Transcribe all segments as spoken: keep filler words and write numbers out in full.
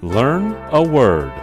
Learn a word.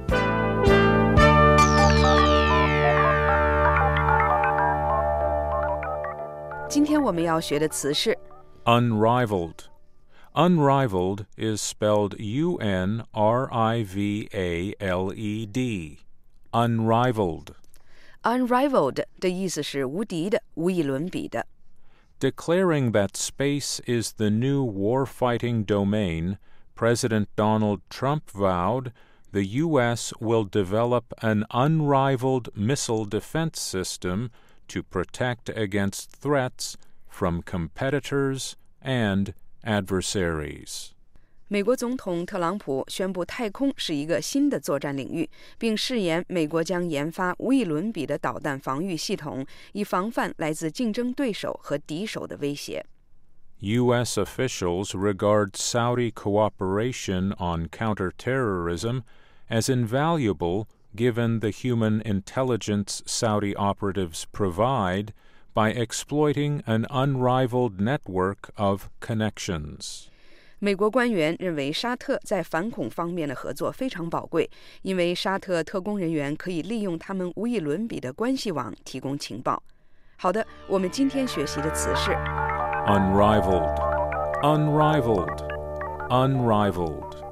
Unrivaled. Unrivaled is spelled U N R I V A L E D. Unrivaled. Unrivaled 的意思是无敌的、无以伦比的。 Declaring that space is the new war-fighting domain, President Donald Trump vowed the U S will develop an unrivaled missile defense system to protect against threats from competitors and adversaries. 美国总统特朗普宣布太空是一个新的作战领域，并誓言美国将研发无以伦比的导弹防御系统，以防范来自竞争对手和敌手的威胁。 U S officials regard Saudi cooperation on counterterrorism as invaluable given the human intelligence Saudi operatives provide by exploiting an unrivaled network of connections. 美国官员认为沙特在反恐方面的合作非常宝贵，因为沙特特工人员可以利用他们无以伦比的关系网提供情报。好的，我们今天学习的词是 Unrivaled, unrivaled, unrivaled.